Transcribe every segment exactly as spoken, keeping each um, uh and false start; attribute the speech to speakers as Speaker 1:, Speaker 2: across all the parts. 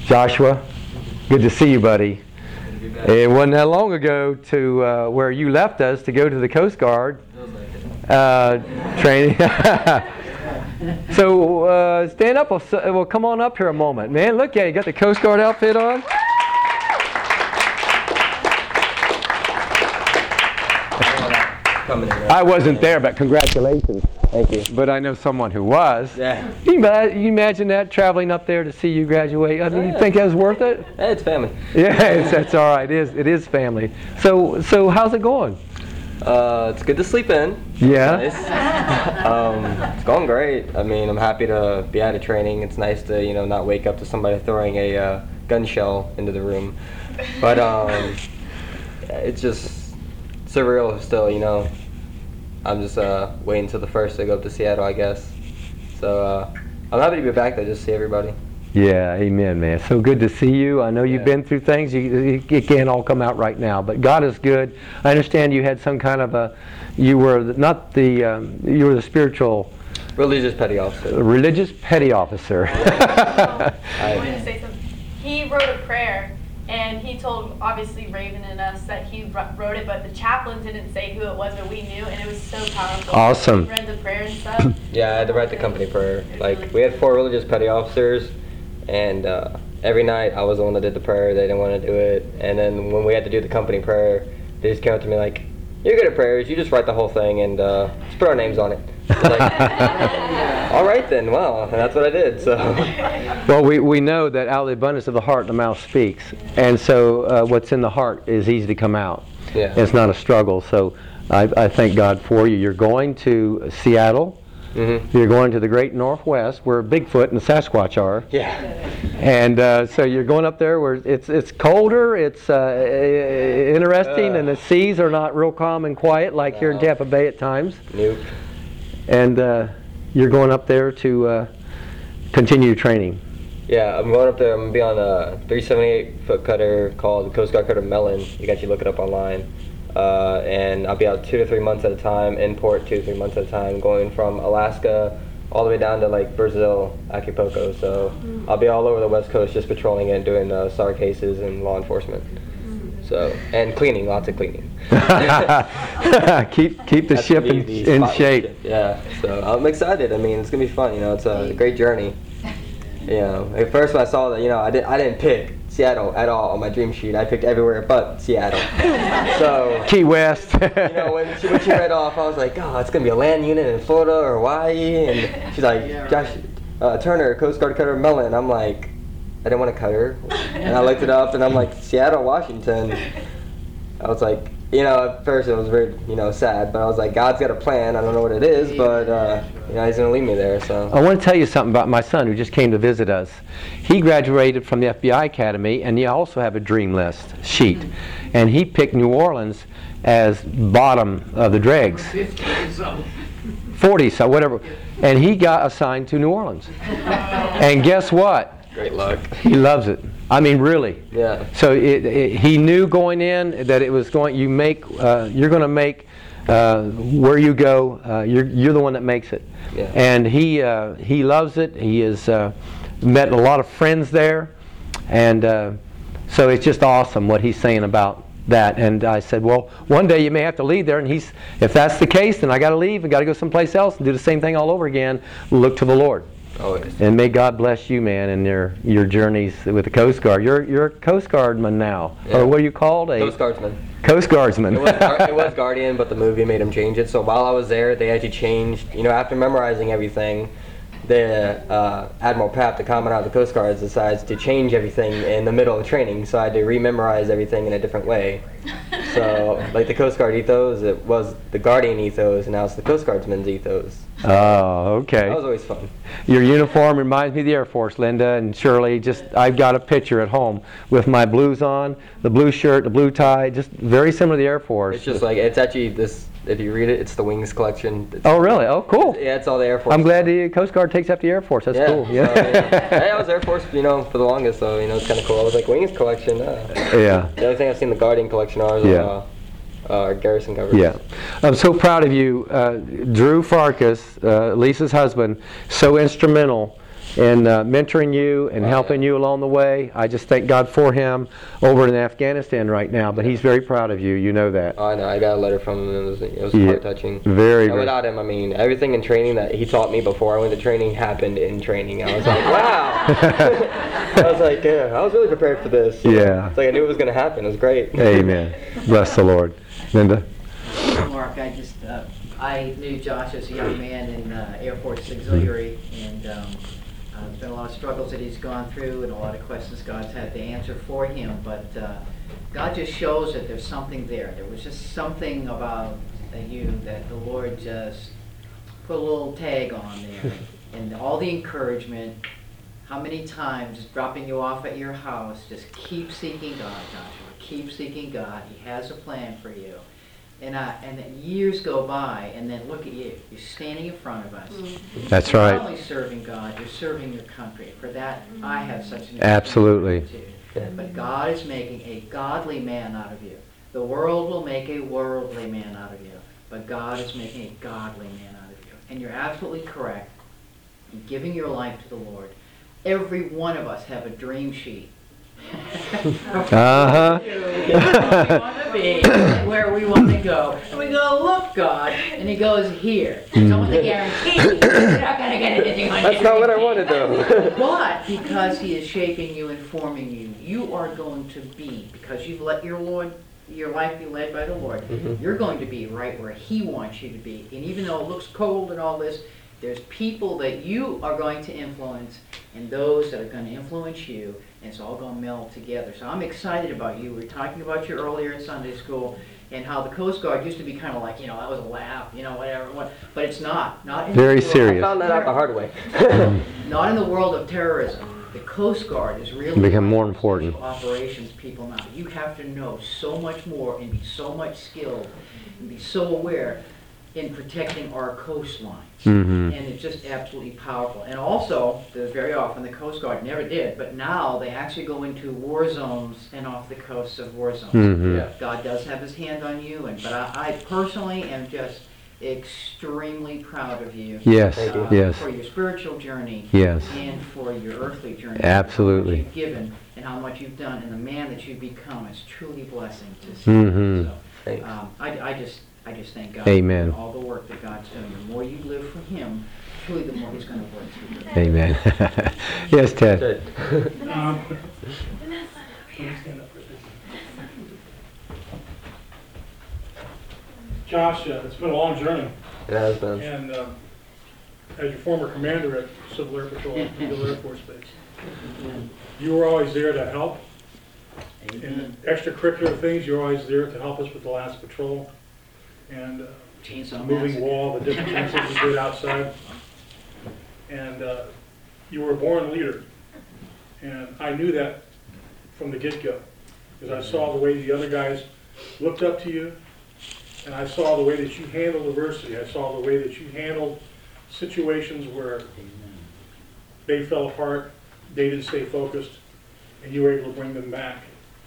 Speaker 1: Joshua, good to see you, buddy. It wasn't that long ago to uh, where you left us to go to the Coast Guard uh, training. So uh, stand up. Well, well, come on up here a moment. Man, look at you. You got the Coast Guard outfit on? I wasn't there, but congratulations.
Speaker 2: Thank you.
Speaker 1: But I know someone who was.
Speaker 2: Yeah.
Speaker 1: You, you imagine that, traveling up there to see you graduate? I mean, you think that was worth it?
Speaker 2: Hey, it's family.
Speaker 1: Yeah, it's, that's all right. It is, it is family. So, so how's it going?
Speaker 2: Uh, it's good to sleep in.
Speaker 1: Yeah.
Speaker 2: Nice. um, it's going great. I mean, I'm happy to be out of training. It's nice to, you know, not wake up to somebody throwing a uh, gun shell into the room. But um, it's just surreal still, you know. I'm just uh, waiting until the first to go up to Seattle, I guess. So uh, I'm happy to be back there, just to see everybody.
Speaker 1: Yeah, amen, man. So good to see you. I know you've
Speaker 2: Yeah.
Speaker 1: been through things. You, it can't all come out right now, but God is good. I understand you had some kind of a, you were not the, um, you were the spiritual,
Speaker 2: Religious petty officer.
Speaker 1: religious petty officer.
Speaker 3: I wanted to say something. He wrote a prayer, and he told, obviously, Raven and us that he wrote it, but the chaplain didn't say who it was, but we knew, and it was so powerful.
Speaker 1: Awesome.
Speaker 3: He read the prayer and stuff.
Speaker 2: Yeah, I had to write the company prayer. Like, we had four religious petty officers, and uh, every night I was the one that did the prayer. They didn't want to do it. And then when we had to do the company prayer, they just came up to me like, "You're good at prayers. You just write the whole thing and uh, just put our names on it." Like, all right then. Well, and that's what I did. So.
Speaker 1: Well, we, we know that out of the abundance of the heart, the mouth speaks. And so uh, what's in the heart is easy to come out.
Speaker 2: Yeah.
Speaker 1: It's not a struggle. So I, I thank God for you. You're going to Seattle.
Speaker 2: Mm-hmm.
Speaker 1: You're going to the great Northwest, where Bigfoot and the Sasquatch are.
Speaker 2: Yeah.
Speaker 1: And uh, so you're going up there where it's it's colder, it's uh, interesting,
Speaker 2: Uh.
Speaker 1: and the seas are not real calm and quiet like here in
Speaker 2: No.
Speaker 1: Tampa Bay at times.
Speaker 2: Nope.
Speaker 1: And uh, you're going up there to uh, continue training.
Speaker 2: Yeah, I'm going up there. I'm gonna be on a three seventy-eight foot cutter called the Coast Guard Cutter Mellon. You can actually look it up online. Uh, and I'll be out two to three months at a time, in port two to three months at a time, going from Alaska all the way down to like Brazil, Acapulco. So I'll be all over the West Coast just patrolling it, doing uh, S A R cases and law enforcement. So, and cleaning, lots of cleaning.
Speaker 1: keep keep the
Speaker 2: That's
Speaker 1: ship
Speaker 2: me,
Speaker 1: in,
Speaker 2: the
Speaker 1: in
Speaker 2: spotless
Speaker 1: shape.
Speaker 2: ship. Yeah, so I'm excited. I mean, it's gonna be fun. You know, it's a great journey. You know, at first when I saw that, you know, I did I didn't pick Seattle at all on my dream sheet. I picked everywhere but Seattle. So
Speaker 1: Key West.
Speaker 2: you know, when she when she read off, I was like, oh, it's gonna be a land unit in Florida or Hawaii, and she's like, Josh uh, Turner, Coast Guard Cutter Mellon. I'm like, I didn't want to cut her, and I looked it up, and I'm like, Seattle, Washington. I was like, you know, at first it was very, you know, sad, but I was like, God's got a plan. I don't know what it is, but uh, you know, He's gonna lead me there. So.
Speaker 1: I want to tell you something about my son who just came to visit us. He graduated from the F B I Academy, and you also have a dream list sheet. And he picked New Orleans as bottom of the dregs. forty, so whatever. And he got assigned to New Orleans. And guess what?
Speaker 2: Great luck.
Speaker 1: He loves it. I mean, really.
Speaker 2: Yeah.
Speaker 1: So it, it, he knew going in that it was going. You make. Uh, you're going to make. Uh, where you go, uh, you're you're the one that makes it.
Speaker 2: Yeah.
Speaker 1: And he uh, he loves it. He has uh, met a lot of friends there, and uh, so it's just awesome what he's saying about that. And I said, well, one day you may have to leave there. And he's, if that's the case, then I got to leave and got to go someplace else and do the same thing all over again. Look to the Lord.
Speaker 2: Always.
Speaker 1: And may God bless you, man, in your your journeys with the Coast Guard. You're you're a Coast Guardman now,
Speaker 2: Yeah.
Speaker 1: or what are you called? A
Speaker 2: Coast Guardsman.
Speaker 1: Coast Guardsman.
Speaker 2: It was, Gar- it was Guardian, but the movie made him change it. So while I was there, they actually changed. You know, after memorizing everything, the uh, Admiral Papp, the Commandant of the Coast Guards, decides to change everything in the middle of the training. So I had to rememorize everything in a different way. So, like the Coast Guard ethos, it was the Guardian ethos, and now it's the Coast Guardsman's ethos.
Speaker 1: Oh, okay.
Speaker 2: That was always fun.
Speaker 1: Your uniform reminds me of the Air Force, Linda and Shirley. Just I've got a picture at home with my blues on, the blue shirt, the blue tie, just very similar to the Air Force.
Speaker 2: It's just like, it's actually this, if you read it, it's the Wings collection. It's,
Speaker 1: Oh, really? Oh, cool.
Speaker 2: Yeah, it's all the Air Force.
Speaker 1: I'm glad the Coast Guard takes up the Air Force. That's
Speaker 2: Yeah,
Speaker 1: cool.
Speaker 2: so,
Speaker 1: Yeah.
Speaker 2: yeah. Hey, I was Air Force, you know, for the longest, so, you know, it's kind of cool. I was like, Wings collection, uh.
Speaker 1: Yeah.
Speaker 2: The other thing I've seen the Guardian collection are
Speaker 1: Yeah.
Speaker 2: uh, uh, Garrison covers.
Speaker 1: Yeah. I'm so proud of you. Uh, Drew Farkas, uh, Lisa's husband, so instrumental in uh, mentoring you and
Speaker 2: Oh,
Speaker 1: helping
Speaker 2: yeah.
Speaker 1: you along the way. I just thank God for him over in Afghanistan right now, but he's very proud of you. You know that.
Speaker 2: Oh, I know. I got a letter from him. It was, it was
Speaker 1: Yeah.
Speaker 2: heart touching.
Speaker 1: Very,
Speaker 2: And
Speaker 1: very.
Speaker 2: without him, I mean, everything in training that he taught me before I went to training happened in training. I was like, wow. I was like, yeah, I was really prepared for this.
Speaker 1: Yeah.
Speaker 2: It's like I knew it was going to happen. It was great.
Speaker 1: Amen. Bless the Lord. Linda?
Speaker 4: Mark, I just, uh, I knew Josh as a young man in uh, Air Force Auxiliary, and um, uh, there's been a lot of struggles that he's gone through and a lot of questions God's had to answer for him, but uh, God just shows that there's something there. There was just something about uh, you that the Lord just put a little tag on there, and all the encouragement. How many times dropping you off at your house, just keep seeking God, Joshua. Keep seeking God. He has a plan for you. And uh, and then years go by, and then look at you. You're standing in front of us.
Speaker 1: That's
Speaker 4: You're
Speaker 1: right.
Speaker 4: not only serving God, you're serving your country. For that, I have such an
Speaker 1: Absolutely.
Speaker 4: gratitude. But God is making a godly man out of you. The world will make a worldly man out of you. But God is making a godly man out of you. And you're absolutely correct in giving your life to the Lord. Every one of us have a dream sheet.
Speaker 1: Uh-huh.
Speaker 4: Where we want to be, where we want to go. And we go, look, God. And he goes, here. Someone's a guarantee. You're not going to get anything on
Speaker 2: That's
Speaker 4: your
Speaker 2: not what I
Speaker 4: dream
Speaker 2: wanted,
Speaker 4: sheet.
Speaker 2: though.
Speaker 4: But because he is shaping you and forming you, you are going to be, because you've let your Lord, your life be led by the Lord,
Speaker 2: Mhm.
Speaker 4: you're going to be right where he wants you to be. And even though it looks cold and all this, there's people that you are going to influence and those that are going to influence you, and it's all going to meld together. So I'm excited about you. We were talking about you earlier in Sunday school and how the Coast Guard used to be kind of like, you know, that was a laugh, you know, whatever. What, but it's not. Not in
Speaker 1: Very
Speaker 4: the world-
Speaker 1: serious.
Speaker 2: I found that out the hard way.
Speaker 4: Not in the world of terrorism. The Coast Guard is really
Speaker 1: Become
Speaker 4: one
Speaker 1: more
Speaker 4: of the
Speaker 1: important.
Speaker 4: special operations people now. You have to know so much more and be so much skilled and be so aware in protecting our coastlines.
Speaker 1: Mhm.
Speaker 4: And it's just absolutely powerful. And also, there's very often the Coast Guard never did, but now they actually go into war zones and off the coasts of war zones.
Speaker 1: Mhm.
Speaker 2: Yeah.
Speaker 4: God does have his hand on you, and but I, I personally am just extremely proud of you.
Speaker 1: Yes,
Speaker 2: Thank you.
Speaker 4: uh,
Speaker 1: yes,
Speaker 4: For your spiritual journey.
Speaker 1: yes.
Speaker 4: And for your earthly journey.
Speaker 1: Absolutely.
Speaker 4: How much you've given and how much you've done, and the man that you've become is truly a blessing to see.
Speaker 1: Mhm.
Speaker 4: So,
Speaker 2: Thanks.
Speaker 4: um, I, I just, I just thank God
Speaker 1: Amen.
Speaker 4: for all the work that God's doing. The more you live for Him, truly, the more He's going to work through you.
Speaker 1: Amen. Yes, Ted.
Speaker 2: Good.
Speaker 5: Um, Josh, uh, it's been a long journey,
Speaker 2: It has been.
Speaker 5: and um, as your former commander at Civil Air Patrol at Eagle Air Force Base, you were always there to help. In
Speaker 4: Amen.
Speaker 5: extracurricular things, you're always there to help us with the last patrol, and uh,
Speaker 4: Chainsaw
Speaker 5: moving
Speaker 4: Massacre.
Speaker 5: wall, the different things that you did outside. And uh, you were a born leader, and I knew that from the get-go, because I saw the way the other guys looked up to you, and I saw the way that you handled adversity. I saw the way that you handled situations where they fell apart, they didn't stay focused, and you were able to bring them back.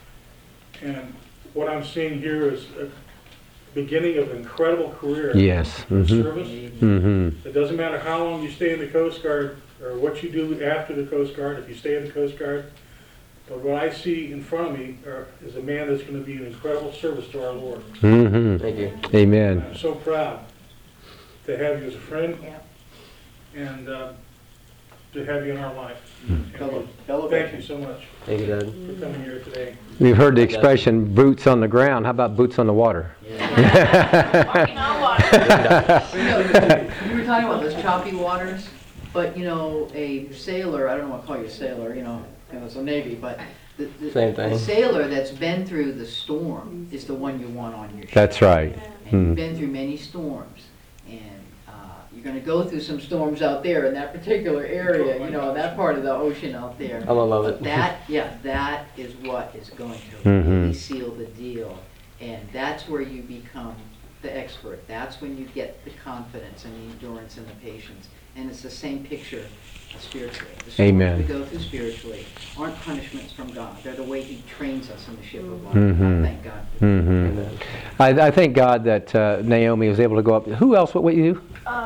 Speaker 5: And what I'm seeing here is a beginning of an incredible career
Speaker 1: Yes.
Speaker 5: of
Speaker 1: Mhm.
Speaker 5: service.
Speaker 1: Mhm.
Speaker 5: It doesn't matter how long you stay in the Coast Guard or what you do after the Coast Guard, if you stay in the Coast Guard. But what I see in front of me are, is a man that's going to be an incredible service to our Lord.
Speaker 1: Mhm.
Speaker 2: Thank you.
Speaker 1: Amen.
Speaker 5: I'm so proud to have you as a friend
Speaker 4: Yeah.
Speaker 5: and uh, to have you in our life.
Speaker 4: Fellow-
Speaker 5: And
Speaker 4: fellow
Speaker 5: thank you so much
Speaker 2: Thank you, Dad.
Speaker 5: for coming here today.
Speaker 1: We've heard the expression boots on the ground. How about boots on the water?
Speaker 3: Walking on water.
Speaker 4: You know, you were talking about those choppy waters, but you know, a sailor, I don't know what to call you a sailor, you know, you know, it's a Navy, but the, the,
Speaker 2: Same thing.
Speaker 4: the sailor that's been through the storm is the one you want on your ship.
Speaker 1: That's right.
Speaker 4: And
Speaker 1: Hmm.
Speaker 4: you've been through many storms, and uh, you're going to go through some storms out there in that particular area, you know, that part of the ocean out there.
Speaker 2: I'm gonna love
Speaker 4: But
Speaker 2: it.
Speaker 4: that, yeah, that is what is going to
Speaker 1: Mhm.
Speaker 4: really seal the deal. And that's where you become the expert. That's when you get the confidence and the endurance and the patience. And it's the same picture spiritually. The storms
Speaker 1: Amen.
Speaker 4: we go through spiritually aren't punishments from God. They're the way He trains us in the ship of life.
Speaker 1: Mhm.
Speaker 4: I thank God for that.
Speaker 1: Mhm. I, I thank God that uh, Naomi was able to go up. Who else? What with you?
Speaker 3: Um, Raven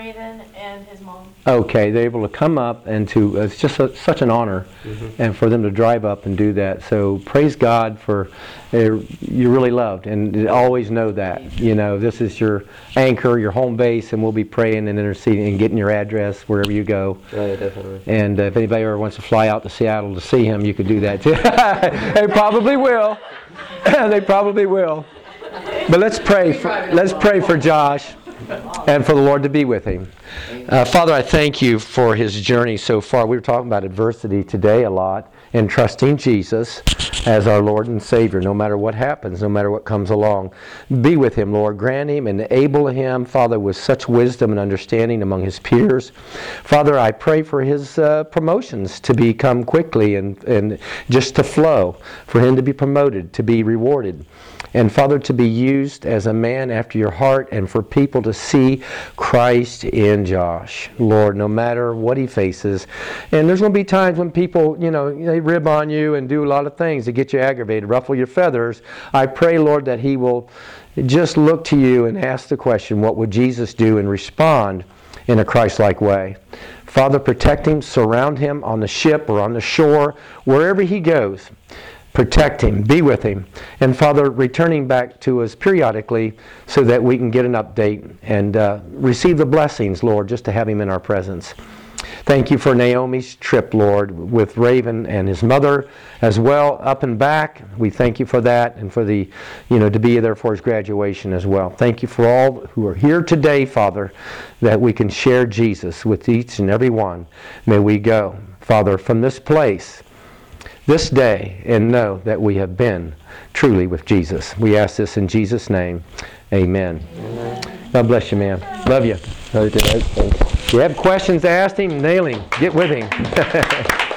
Speaker 3: Raven and his mom.
Speaker 1: Okay, they're able to come up and to, it's just a, such an honor, and for them to drive up and do that. So praise God for, uh, you're really loved, and always know that. You know, this is your anchor, your home base, and we'll be praying and interceding and getting your address wherever you go.
Speaker 2: Right, definitely.
Speaker 1: And uh, if anybody ever wants to fly out to Seattle to see him, you could do that too. They probably will. They probably will. But let's pray for, let's pray for Josh and for the Lord to be with him. Uh, Father, I thank you for his journey so far. We were talking about adversity today a lot, and trusting Jesus as our Lord and Savior, no matter what happens, no matter what comes along. Be with him, Lord. Grant him and enable him, Father, with such wisdom and understanding among his peers. Father, I pray for his uh, promotions to become quickly and, and just to flow, for him to be promoted, to be rewarded. And Father, to be used as a man after your heart, and for people to see Christ in Josh. Lord, no matter what he faces. And there's going to be times when people, you know, they rib on you and do a lot of things to get you aggravated, ruffle your feathers. I pray, Lord, that he will just look to you and ask the question, what would Jesus do, and respond in a Christ-like way. Father, protect him, surround him on the ship or on the shore, wherever he goes. Protect him, be with him, and Father, returning back to us periodically so that we can get an update and uh, receive the blessings, Lord, just to have him in our presence. Thank you for Naomi's trip, Lord, with Raven and his mother as well, up and back. We thank you for that, and for the, you know, to be there for his graduation as well. Thank you for all who are here today, Father, that we can share Jesus with each and every one. May we go, Father, from this place this day and know that we have been truly with Jesus. We ask this in Jesus' name. Amen. Amen. God bless you, man. Love you. If you have questions to ask him, nail him. Get with him.